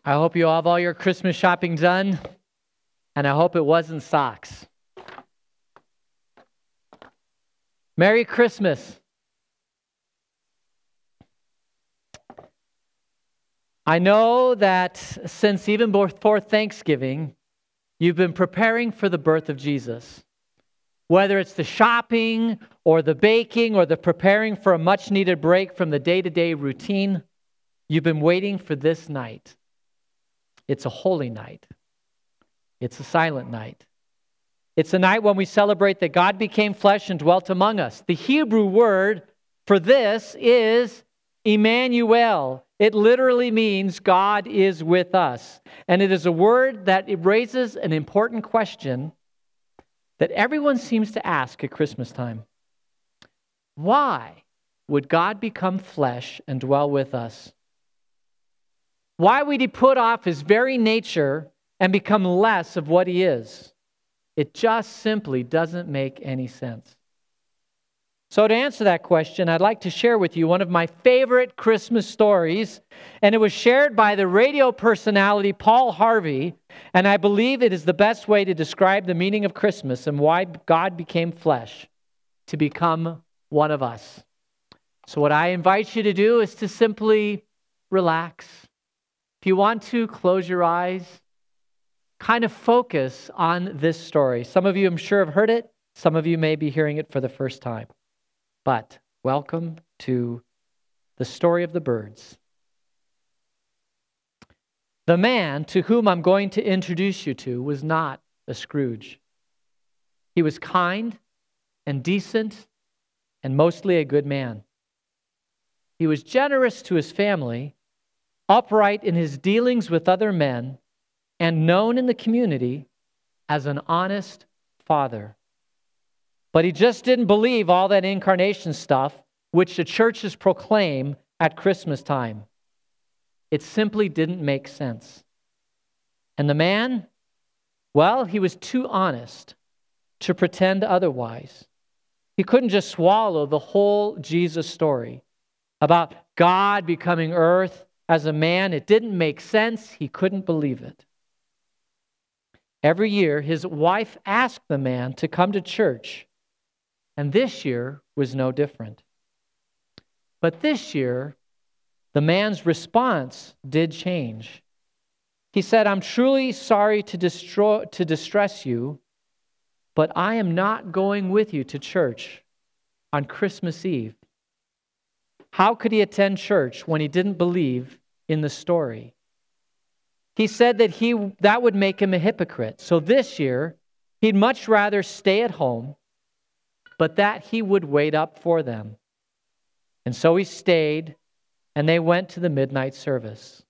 I hope you have all your Christmas shopping done, and I hope it wasn't socks. Merry Christmas. I know that since even before Thanksgiving, you've been preparing for the birth of Jesus. Whether it's the shopping or the baking or the preparing for a much-needed break from the day-to-day routine, you've been waiting for this night. It's a holy night. It's a silent night. It's a night when we celebrate that God became flesh and dwelt among us. The Hebrew word for this is Emmanuel. It literally means God is with us. And it is a word that it raises an important question that everyone seems to ask at Christmas time. Why would God become flesh and dwell with us? Why would he put off his very nature and become less of what he is? It just simply doesn't make any sense. So to answer that question, I'd like to share with you one of my favorite Christmas stories, and it was shared by the radio personality Paul Harvey, and I believe it is the best way to describe the meaning of Christmas and why God became flesh to become one of us. So what I invite you to do is to simply relax. If you want to, close your eyes. Kind of focus on this story. Some of you, I'm sure, have heard it. Some of you may be hearing it for the first time. But welcome to the story of the birds. The man to whom I'm going to introduce you to was not a Scrooge. He was kind and decent and mostly a good man. He was generous to his family, upright in his dealings with other men, and known in the community as an honest father. But he just didn't believe all that incarnation stuff which the churches proclaim at Christmas time. It simply didn't make sense. And the man, well, he was too honest to pretend otherwise. He couldn't just swallow the whole Jesus story about God becoming earth as a man. It didn't make sense. He couldn't believe it. Every year, his wife asked the man to come to church, and this year was no different. But this year, the man's response did change. He said, "I'm truly sorry to distress you, but I am not going with you to church on Christmas Eve." How could he attend church when he didn't believe in the story? He said that would make him a hypocrite. So this year, he'd much rather stay at home, but that he would wait up for them. And so he stayed, and they went to the midnight service.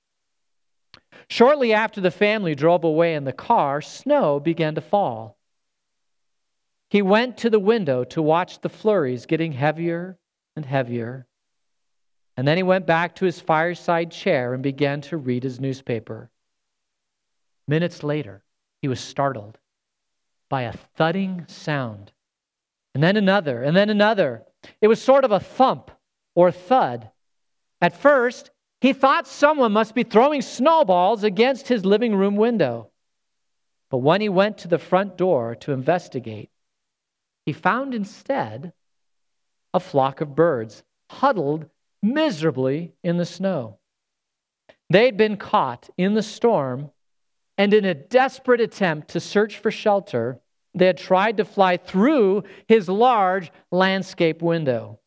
Shortly after the family drove away in the car, snow began to fall. He went to the window to watch the flurries getting heavier and heavier. And then he went back to his fireside chair and began to read his newspaper. Minutes later, he was startled by a thudding sound. And then another, and then another. It was sort of a thump or thud. At first, he thought someone must be throwing snowballs against his living room window. But when he went to the front door to investigate, he found instead a flock of birds huddled miserably in the snow. They'd been caught in the storm, and in a desperate attempt to search for shelter, they had tried to fly through his large landscape window.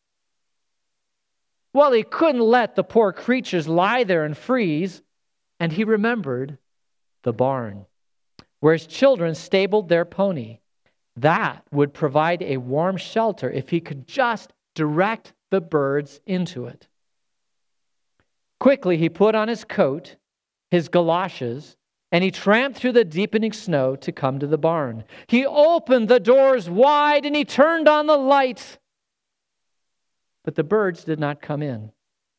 Well, he couldn't let the poor creatures lie there and freeze, and he remembered the barn, where his children stabled their pony. That would provide a warm shelter if he could just direct the birds into it. Quickly, he put on his coat, his galoshes, and he tramped through the deepening snow to come to the barn. He opened the doors wide and he turned on the light. But the birds did not come in.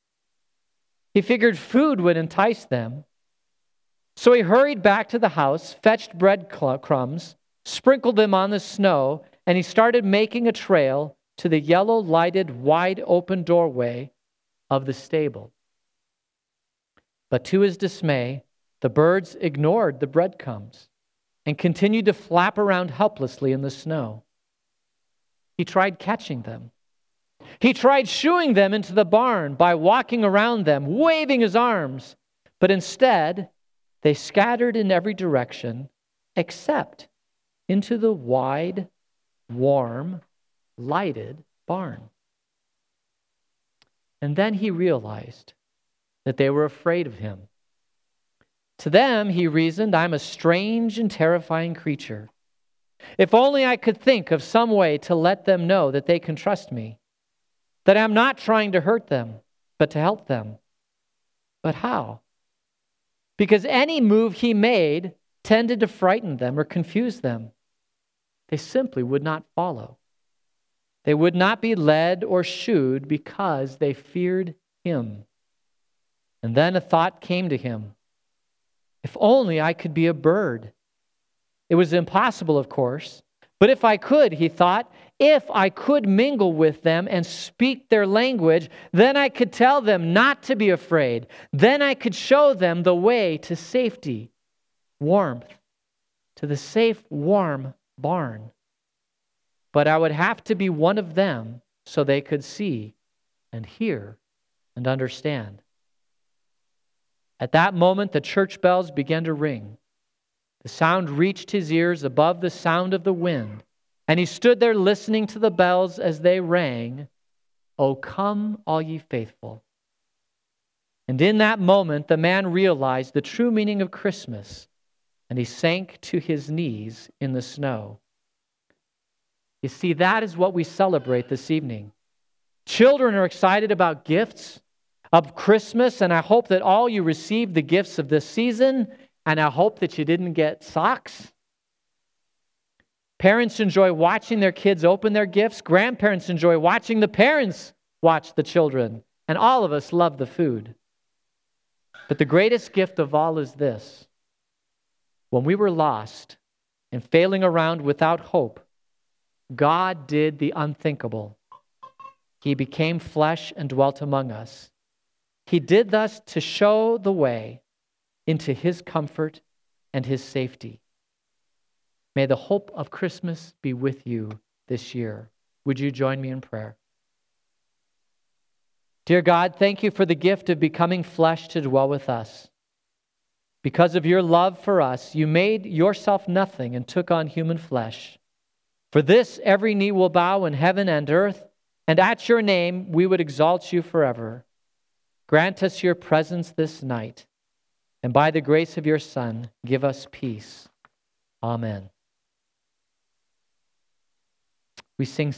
He figured food would entice them. So he hurried back to the house, fetched bread crumbs, sprinkled them on the snow, and he started making a trail to the yellow-lighted, wide-open doorway of the stable. But to his dismay, the birds ignored the breadcrumbs and continued to flap around helplessly in the snow. He tried catching them. He tried shooing them into the barn by walking around them, waving his arms. But instead, they scattered in every direction except into the wide, warm, lighted barn. And then he realized that they were afraid of him. To them, he reasoned, I'm a strange and terrifying creature. If only I could think of some way to let them know that they can trust me, that I'm not trying to hurt them, but to help them. But how? Because any move he made tended to frighten them or confuse them. They simply would not follow. They would not be led or shooed because they feared him. And then a thought came to him. If only I could be a bird. It was impossible, of course, but if I could, he thought, if I could mingle with them and speak their language, then I could tell them not to be afraid. Then I could show them the way to safety, warmth, to the safe, warm barn. But I would have to be one of them so they could see and hear and understand. At that moment, the church bells began to ring. The sound reached his ears above the sound of the wind, and he stood there listening to the bells as they rang, "O come, all ye faithful." And in that moment, the man realized the true meaning of Christmas, and he sank to his knees in the snow. You see, that is what we celebrate this evening. Children are excited about gifts of Christmas, and I hope that all you received the gifts of this season, and I hope that you didn't get socks. Parents enjoy watching their kids open their gifts. Grandparents enjoy watching the parents watch the children. And all of us love the food. But the greatest gift of all is this. When we were lost and failing around without hope, God did the unthinkable. He became flesh and dwelt among us. He did thus to show the way into his comfort and his safety. May the hope of Christmas be with you this year. Would you join me in prayer? Dear God, thank you for the gift of becoming flesh to dwell with us. Because of your love for us, you made yourself nothing and took on human flesh. For this, every knee will bow in heaven and earth, and at your name we would exalt you forever. Grant us your presence this night, and by the grace of your Son, give us peace. Amen. We sing